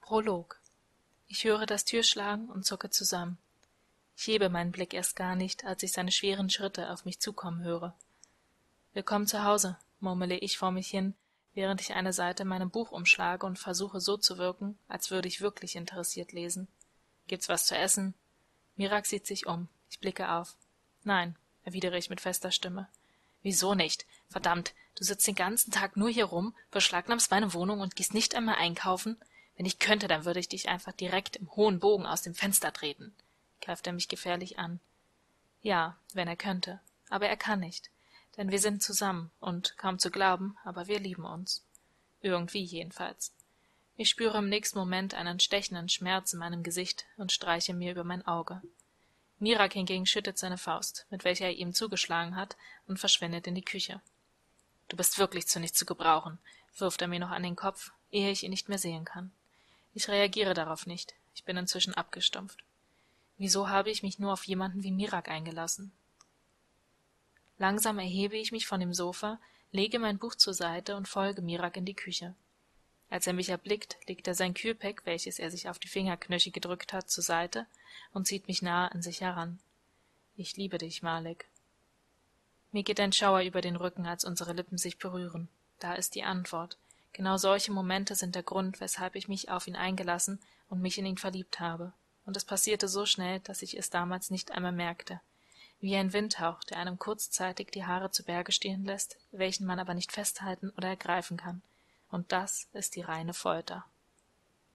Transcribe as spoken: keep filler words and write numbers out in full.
Prolog. Ich höre das Türschlagen und zucke zusammen. Ich hebe meinen Blick erst gar nicht, als ich seine schweren Schritte auf mich zukommen höre. »Willkommen zu Hause«, murmele ich vor mich hin, während ich eine Seite meinem Buch umschlage und versuche so zu wirken, als würde ich wirklich interessiert lesen. »Gibt's was zu essen?« Mirak sieht sich um. Ich blicke auf. »Nein«, erwidere ich mit fester Stimme. »Wieso nicht? Verdammt, du sitzt den ganzen Tag nur hier rum, beschlagnahmst meine Wohnung und gehst nicht einmal einkaufen? Wenn ich könnte, dann würde ich dich einfach direkt im hohen Bogen aus dem Fenster treten«, greift er mich gefährlich an. Ja, wenn er könnte. Aber er kann nicht. Denn wir sind zusammen und, kaum zu glauben, aber wir lieben uns. Irgendwie jedenfalls. Ich spüre im nächsten Moment einen stechenden Schmerz in meinem Gesicht und streiche mir über mein Auge. Mirak hingegen schüttet seine Faust, mit welcher er ihm zugeschlagen hat, und verschwindet in die Küche. »Du bist wirklich zu nichts zu gebrauchen«, wirft er mir noch an den Kopf, ehe ich ihn nicht mehr sehen kann. Ich reagiere darauf nicht. Ich bin inzwischen abgestumpft. Wieso habe ich mich nur auf jemanden wie Mirak eingelassen? Langsam erhebe ich mich von dem Sofa, lege mein Buch zur Seite und folge Mirak in die Küche. Als er mich erblickt, legt er sein Kühlpack, welches er sich auf die Fingerknöchel gedrückt hat, zur Seite und zieht mich nahe an sich heran. »Ich liebe dich, Malik.« Mir geht ein Schauer über den Rücken, als unsere Lippen sich berühren. Da ist die Antwort. Genau solche Momente sind der Grund, weshalb ich mich auf ihn eingelassen und mich in ihn verliebt habe. Und es passierte so schnell, dass ich es damals nicht einmal merkte. Wie ein Windhauch, der einem kurzzeitig die Haare zu Berge stehen lässt, welchen man aber nicht festhalten oder ergreifen kann. Und das ist die reine Folter.